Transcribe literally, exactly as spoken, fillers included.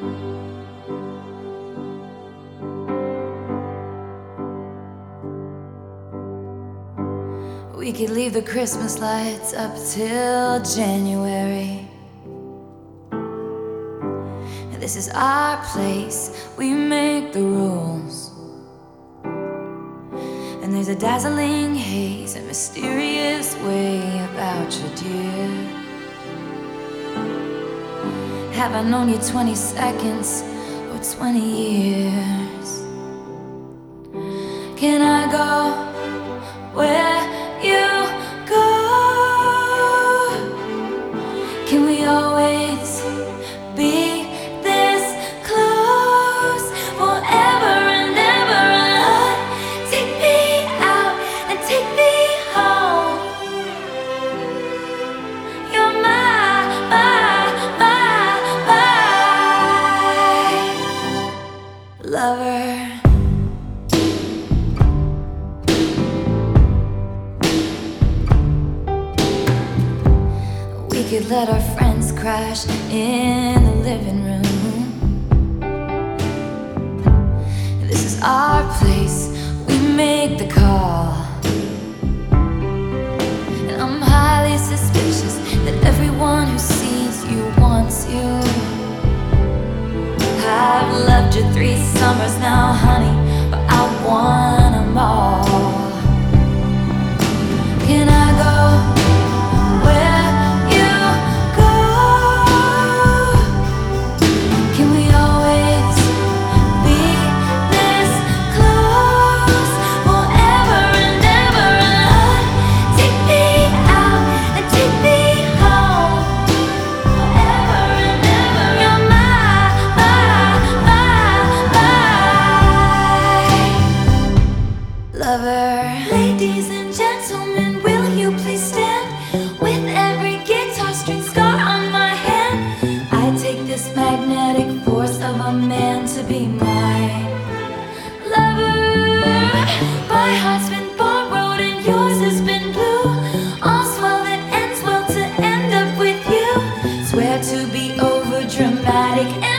We could leave the Christmas lights up till January. This is our place, we make the rules. And there's a dazzling haze, a mysterious way about you, dear. Have I known you twenty seconds or twenty years? Can I go where you go? Can we always be this close forever and ever? And take me out and take me home. You're my, my, my, my lover. We could let our friends crash in the living room. This is our place, we make the call. And I'm highly suspicious that everyone who sees you wants you. I've loved you three summers now, honey, but I want them all. Can I go where you go? Can we always be this close forever and ever? And take me out and take me home forever and ever. You're my, my, my lover. Ladies and gentlemen, will you please stand? With every guitar string scar on my hand, I take this magnetic force of a man to be my lover. My heart's been borrowed and yours has been blue. All swell that ends well to end up with you. Swear to be over dramatic.